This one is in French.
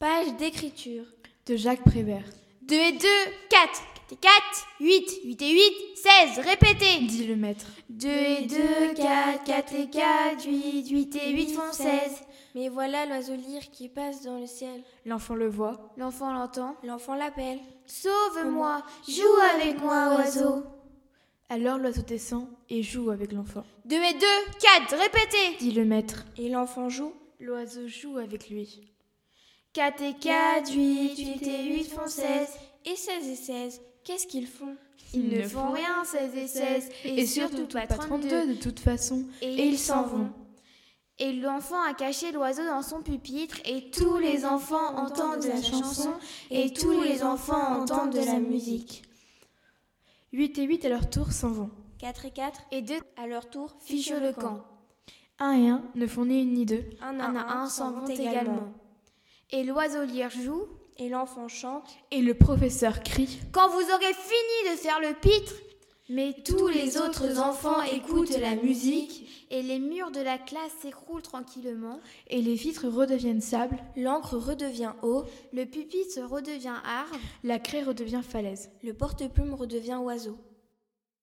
Page d'écriture. De Jacques Prévert. 2 et 2, 4. 4 et 4, 8. 8 et 8, 16. Répétez. Dit le maître. 2 et 2, 4. 4 et 4, 8. 8 et 8 font 16. Mais voilà l'oiseau lyre qui passe dans le ciel. L'enfant le voit. L'enfant l'entend. L'enfant l'appelle. Sauve-moi, joue avec moi, oiseau. Alors l'oiseau descend et joue avec l'enfant. 2 et 2, 4. Répétez. Dit le maître. Et l'enfant joue. L'oiseau joue avec lui. 4 et 4, 8. 8 et 8 font 16. Et 16 et 16, qu'est-ce qu'ils font? Ils ne font rien, 16 et 16. Et surtout pas 32 de toute façon. Et ils s'en vont. Et l'enfant a caché l'oiseau dans son pupitre, et tous les enfants entendent la chanson, et tous les enfants entendent de la musique. 8 et 8 à leur tour s'en vont. 4 et 4, Et 2 à leur tour, fichent le camp. 1 et 1 ne font ni une ni deux. Un Un à un s'en vont également. Et l'oiseau lyre joue. Et l'enfant chante. Et le professeur crie. Quand vous aurez fini de faire le pitre, mais tous les autres enfants écoutent la musique, et les murs de la classe s'écroulent tranquillement, Et les vitres redeviennent sable. L'encre redevient eau. le pupitre redevient arbre, La craie redevient falaise. Le porte-plume redevient oiseau.